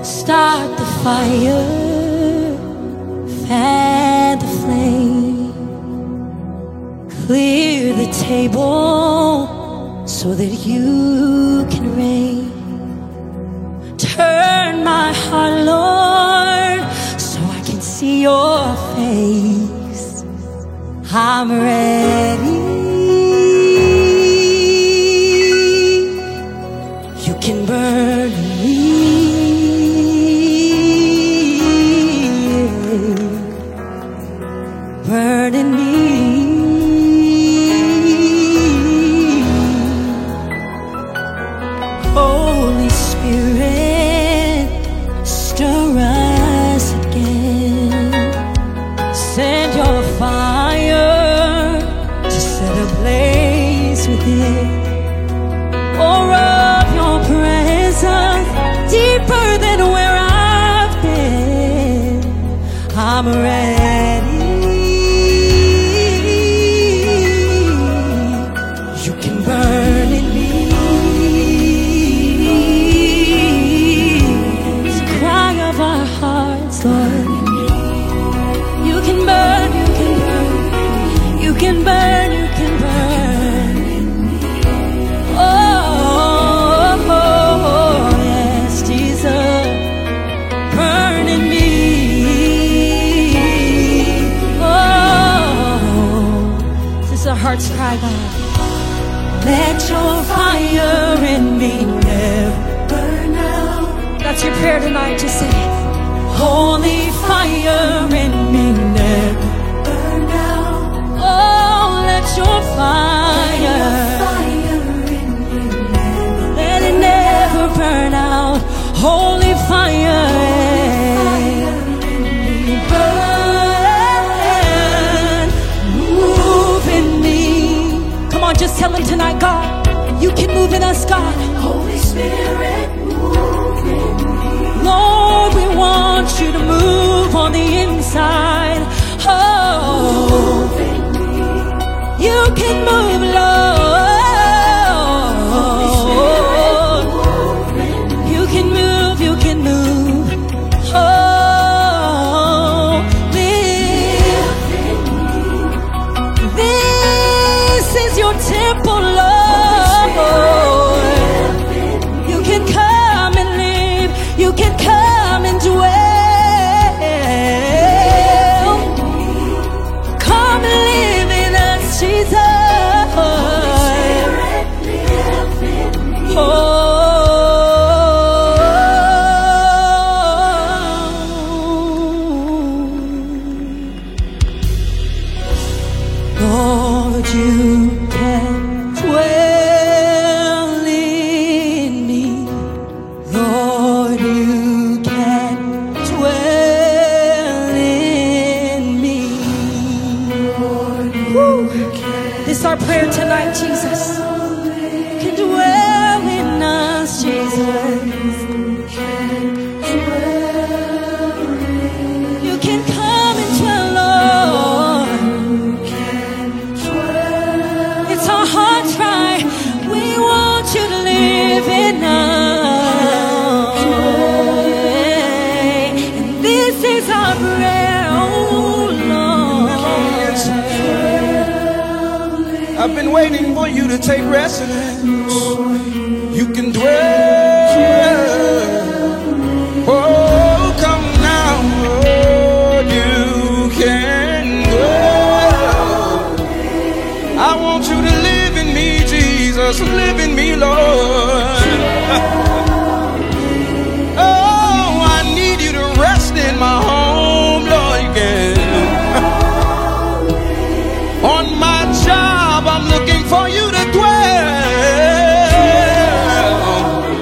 Start the fire, fan the flame, clear the table so that you can reign. Turn my heart, Lord, so I can see your face. I'm ready. You can burn me, burn in me. Holy Spirit, stir us again. Send your fire to set ablaze within. Pour up your presence deeper than where I've been. I'm ready. You can burn in me. It's the cry of our hearts, Lord. You can burn, you can burn, you can burn, you can burn. Oh, yes, Jesus, burn in me. Oh, this is our heart's cry, God. Let your fire in me never burn out. That's your prayer tonight. Just say, holy fire in me never burn out. Oh, let your fire in me let it never burn out. Holy fire, burn, move in me. Come on, just tell him tonight, God, you can move in us, God. Holy Spirit, move in me. Lord, we want you to move on the inside. Oh, you can move, Lord. You can move, you can move. Oh, live. This is your temple, Lord. You can come and live. You can come and dwell. Come and live in us, Jesus. Oh, Lord, you can dwell in me. Lord, you can dwell in me. Woo. This is our prayer tonight, Jesus. You can dwell in us, Jesus. You can come and dwell, Lord. It's our heart's cry. We want you to live in us. And this is our prayer, oh Lord. I've been waiting for you to take residence. You can dwell. Oh, come now. Oh, you can dwell. I want you to live in me, Jesus. Live in me, Lord. Oh, I need you to rest in my home, Lord. You can. On my job, I'm looking for you to dwell.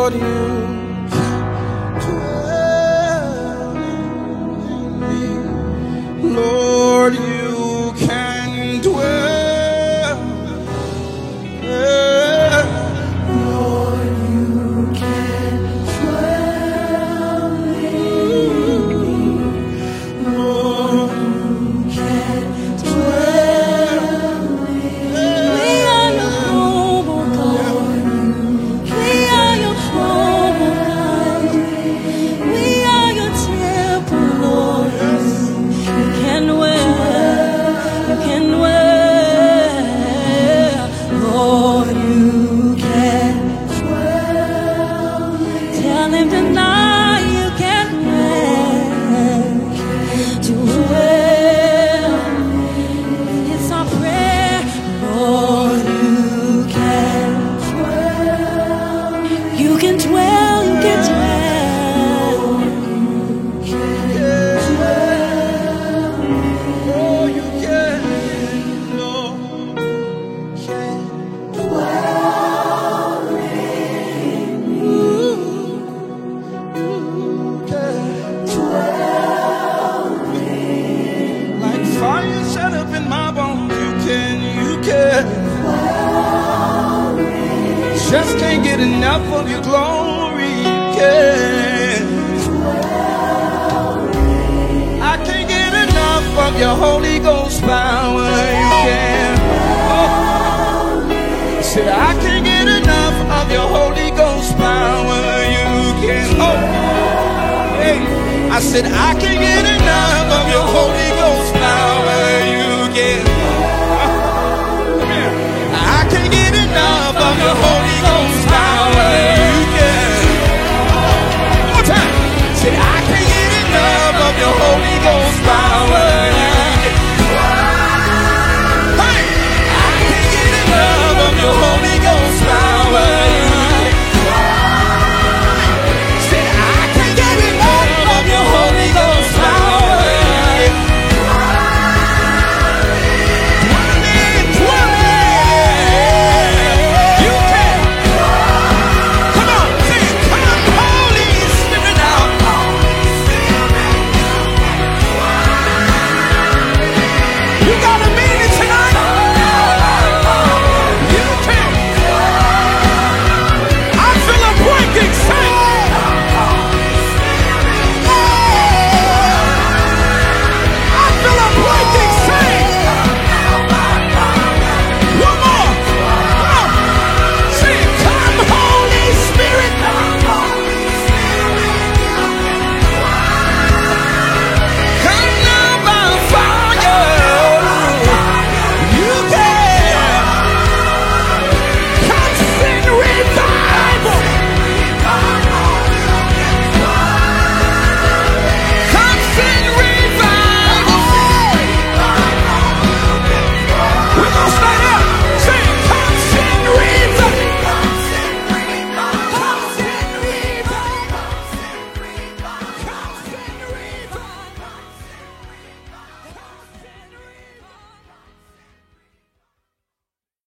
Lord, you dwell in me. Lord, you can dwell. Lord, you can dwell in me. Lord, you can dwell in me. We are your home, oh God. We are your home, oh God. We are your temple, Lord. You can dwell, you can dwell. Lord, you can dwell. Tell him tonight you can dwell. It's our prayer. Lord, you can dwell. You can dwell, you can dwell. Oh, you can, Lord, can dwell in you. You can dwell like fire set up in my bones. You can. Just can't get enough of your glory. You can. I can't get enough of your Holy Ghost power. You can. Oh. Said I can't get enough of your Holy Ghost power. You can. Oh. Hey. I said I can't get